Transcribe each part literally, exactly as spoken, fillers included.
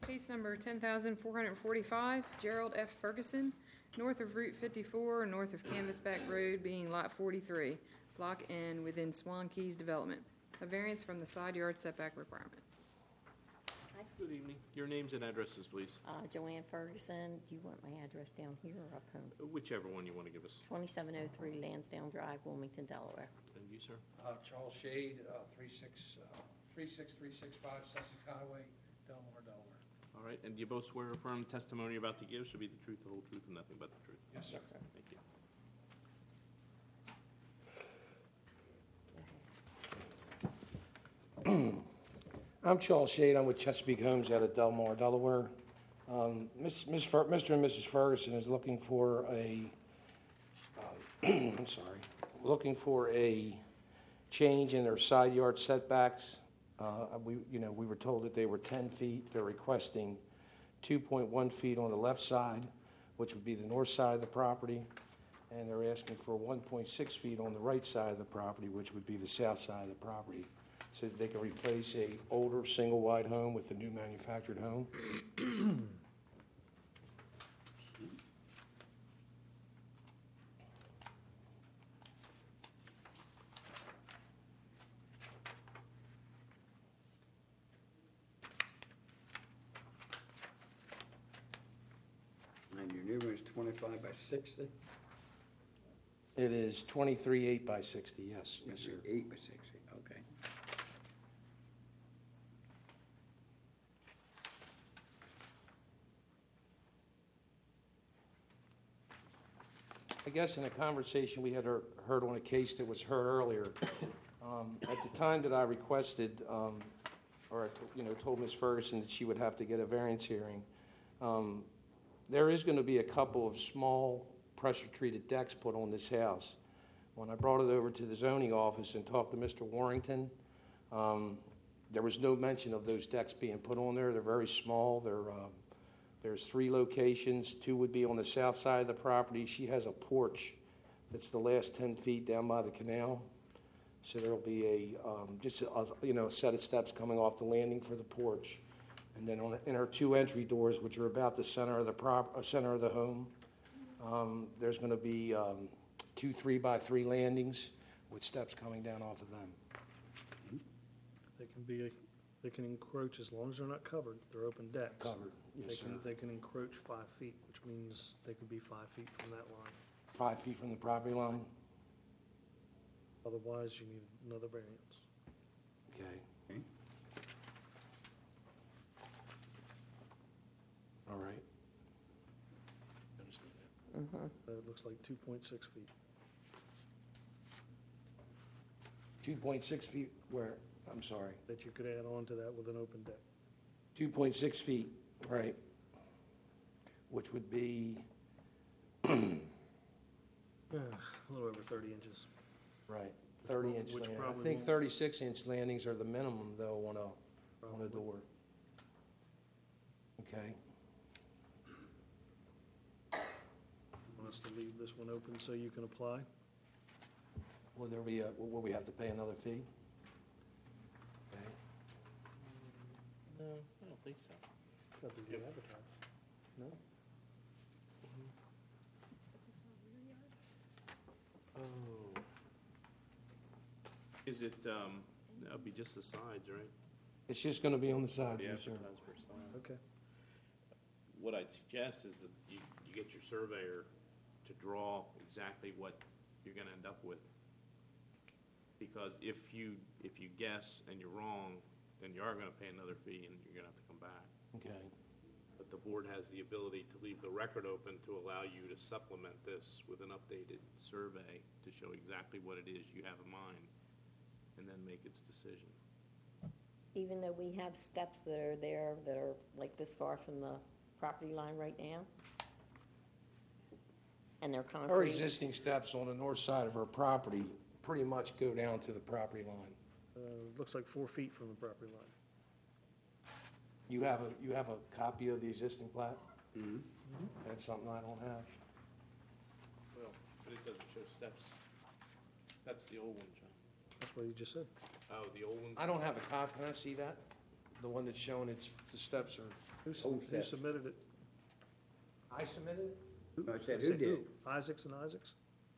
Case number ten thousand four hundred forty-five, Gerald F. Ferguson, north of Route fifty-four, north of Canvasback Road, being Lot forty-three, Block N, within Swan Keys Development. A variance from the side yard setback requirement. Good evening. Your names and addresses, please. Uh, Joanne Ferguson, do you want my address down here or up home? Whichever one you want to give us. twenty-seven oh three Lansdowne Drive, Wilmington, Delaware. And you, sir? Uh, Charles Shade, uh, three six, uh, three six three six five Sussex Highway, Delmar, Delaware. All right, and do you both swear or affirm testimony about to give should be the truth, the whole truth, and nothing but the truth? Yes, sir. Yes, sir. Thank you. I'm Charles Shade. I'm with Chesapeake Homes out of Delmar, Delaware. Um, Miss, Miss Fer- Mister and Missus Ferguson is looking for a, um, I'm sorry, looking for a change in their side yard setbacks. Uh, we, you know, we were told that they were ten feet. They're requesting two point one feet on the left side, which would be the north side of the property, and they're asking for one point six feet on the right side of the property, which would be the south side of the property, so that they can replace a older single-wide home with a new manufactured home. And your new one is twenty-five by sixty? It is twenty-three eight by sixty, yes, yes, sir. Eight by sixty, okay. I guess in a conversation we had heard heard on a case that was heard earlier, um, at the time that I requested, um, or I to- you know, told Miz Ferguson that she would have to get a variance hearing, um, there is going to be a couple of small pressure-treated decks put on this house. When I brought it over to the zoning office and talked to Mister Warrington, um, there was no mention of those decks being put on there. They're very small. They're uh, There's three locations. Two would be on the south side of the property. She has a porch that's the last ten feet down by the canal. So there'll be a, um, just a, you know, a set of steps coming off the landing for the porch. And then on, in her two entry doors, which are about the center of the prop, uh, center of the home, um, there's going to be um, two three by three landings with steps coming down off of them. They can be, they can encroach as long as they're not covered. They're open decks. Covered, They yes, sir. can, they can encroach five feet, which means they could be five feet from that line. Five feet from the property line. Otherwise, you need another variance. Okay. Okay. All right. Uh, It looks like two point six feet. two point six feet where? I'm sorry. That you could add on to that with an open deck. two point six feet, right, which would be, Yeah, a little over thirty inches. right, thirty inch Which landing. I probably think won't- thirty-six inch landings are the minimum, though, on a, on a door. Okay, Want us to leave this one open so you can apply? will there be a, will we have to pay another fee? Okay, No, I don't think so. Got to be advertised. No? Oh. Is it, um, that'll be just the sides, right? it's just gonna be on the sides, The yes, sir. advertised for sides. Okay. What I'd suggest is that you, you get your surveyor to draw exactly what you're gonna end up with. Because if you, if you guess and you're wrong, then you are gonna pay another fee and you're gonna have to come back. Okay, But the board has the ability to leave the record open to allow you to supplement this with an updated survey to show exactly what it is you have in mind, and then make its decision. Even though we have steps that are there that are like this far from the property line right now? And they're concrete? her existing steps on the north side of her property pretty much go down to the property line. Uh, Looks like four feet from the property line. You have a, you have a copy of the existing plat? Mm-hmm. That's something I don't have. Well, but it doesn't show steps. That's the old one, John. That's what you just said. Oh, the old one's. I don't have a copy, can I see that? The one that's showing it's, the steps are, Who s- Oh, who that- submitted it? I submitted it? Who- I said, Say who did? Isaacs and Isaacs?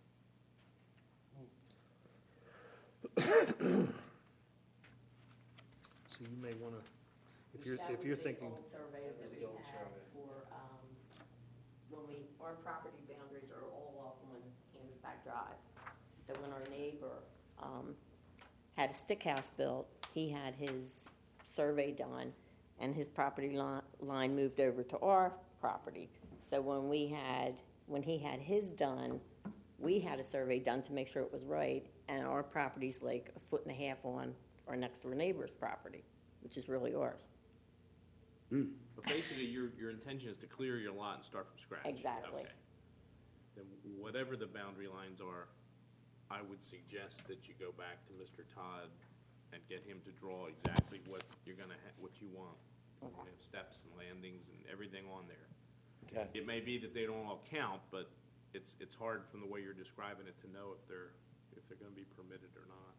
So you may wanna, if you're, if you're thinking, Old surveys that we had for, um, when we, our property boundaries are all off on Canvasback Drive. So when our neighbor, um, had a stick house built, he had his survey done, and his property li- line moved over to our property. So when we had, when he had his done, we had a survey done to make sure it was right, and our property's like a foot and a half on our next door neighbor's property, which is really ours. But basically, your, your intention is to clear your lot and start from scratch? Exactly. Okay. Then whatever the boundary lines are, I would suggest that you go back to Mister Todd and get him to draw exactly what you're gonna, ha- what you want. You're gonna have steps and landings and everything on there. Okay. It may be that they don't all count, but it's, it's hard from the way you're describing it to know if they're, if they're gonna be permitted or not.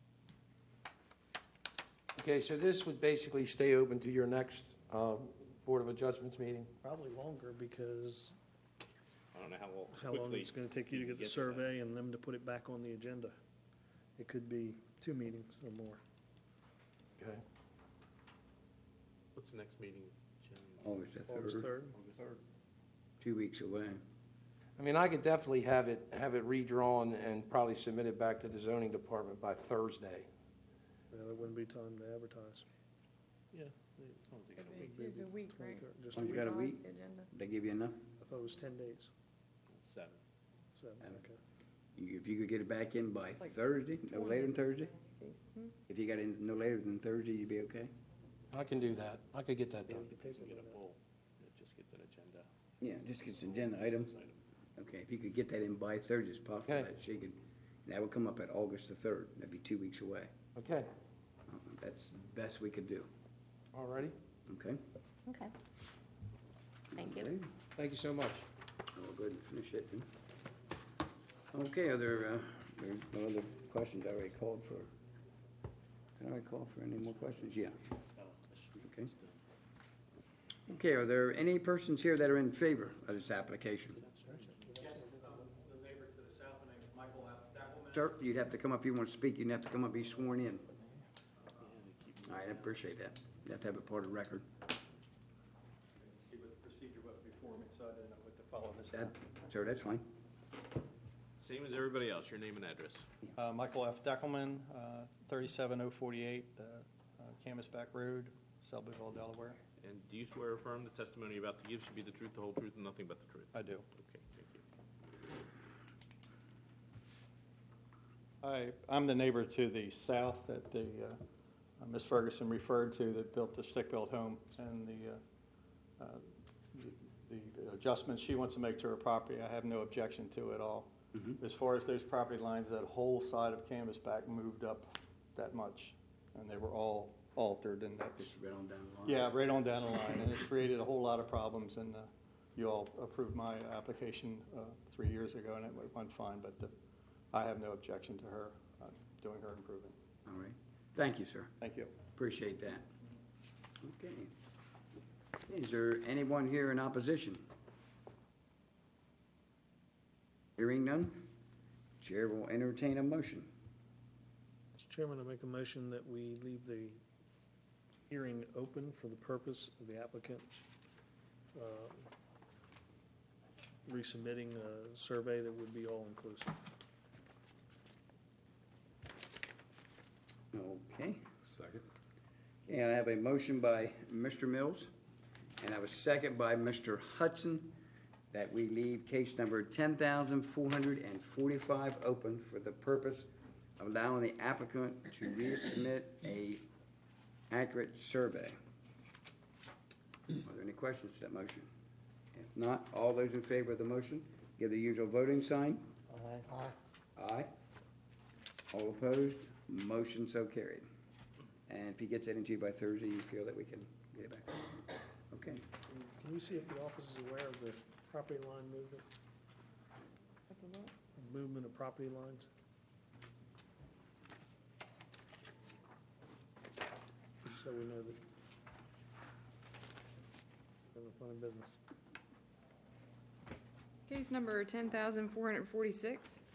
Okay, so this would basically stay open to your next uh, Board of Adjustments meeting? probably longer, because I don't know how how long quickly it's gonna take you to get the get to that. survey and them to put it back on the agenda. It could be two meetings or more. Okay. What's the next meeting, Jim? August the August third, third? two weeks away. I mean, I could definitely have it, have it redrawn and probably submit it back to the zoning department by Thursday. Yeah, there wouldn't be time to advertise. Yeah, as long as they It'd get be- It's a week, right? twenty-third, just Oh, a you week. got a week? The agenda. They give you enough? I thought it was ten days, seven. seven, Seven. okay. You- If you could get it back in by Like Thursday, no later than Thursday? Hmm? If you got in no later than Thursday, you'd be okay? I can do that. I could get that Yeah, done. we could Doesn't take get it a on full, it just gets an agenda. Yeah, just gets an agenda item. Item. Okay, if you could get that in by Thursday, it's possible Okay. that she could, that would come up at August the third. That'd be two weeks away. Okay, Uh, That's the best we could do, all righty. okay? Okay. Thank you. Okay. Thank you so much. We'll go ahead and finish it then. Okay, are there, uh, there's no other questions I already called for? Can I already call for any more questions? Yeah. Okay. Okay, are there any persons here that are in favor of this application? The neighbor to the south, my name is Michael F. Deckelman. Sir, you'd have to come up, if you want to speak, you'd have to come up, be sworn in. All right, I appreciate that. You have to have it part of the record. See what the procedure was before me, so I didn't know what to follow this That, time. sir, that's fine. Same as everybody else, your name and address. Uh, Michael F. Deckelman, uh, thirty-seven oh forty-eight, uh, uh, Canvasback Road, Selbyville, Delaware. And do you swear or affirm the testimony you're about to give should be the truth, the whole truth, and nothing but the truth? I do. Okay, thank you. I, I'm the neighbor to the south that the, uh, Miss Ferguson referred to that built the stick-built home, and the, uh, uh, the the adjustments she wants to make to her property, I have no objection to at all. Mhm. As far as those property lines, that whole side of Canvasback moved up that much, and they were all altered, and that's, Just right on down the line. yeah, right on down the line, and it created a whole lot of problems, and uh, you all approved my application uh, three years ago, and it went fine, but uh, I have no objection to her uh, doing her improvement. All right. Thank you, sir. Thank you. Appreciate that. Okay. Is there anyone here in opposition? Hearing none, Chair will entertain a motion. Mister Chairman, I make a motion that we leave the hearing open for the purpose of the applicant uh, resubmitting a survey that would be all-inclusive. Okay. Second. Okay, I have a motion by Mister Mills, and I have a second by Mister Hudson, that we leave case number ten thousand four hundred forty-five open for the purpose of allowing the applicant to resubmit a accurate survey. Are there any questions to that motion? If not, all those in favor of the motion, give the usual voting sign. Aye. Aye. All opposed, motion so carried. And if he gets that into you by Thursday, you feel that we can get it back? Okay. Can we see if the office is aware of the property line movement, movement of property lines? So we know that. unemployment business. Case number ten thousand four hundred forty-six,